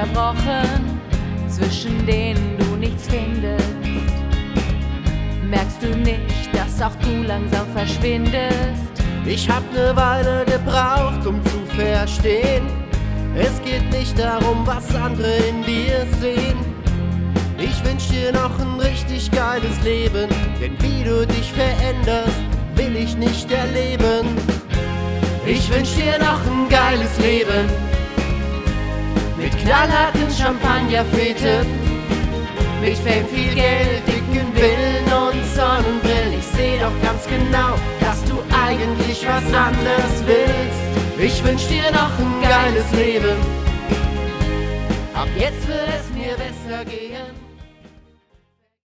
zerbrochen, zwischen denen du nichts findest. Merkst du nicht, dass auch du langsam verschwindest? Ich hab ne Weile gebraucht, um zu verstehen, es geht nicht darum, was andere in dir sehen. Ich wünsch dir noch ein richtig geiles Leben, denn wie du dich veränderst, will ich nicht erleben. Ich wünsch dir noch ein geiles Leben, mit knallharten Champagnerfeten, mit Fame, viel Geld, dicken Villen und Sonnenbrillen. Ich seh doch ganz genau, dass du eigentlich was anderes willst. Ich wünsch dir noch ein geiles Leben,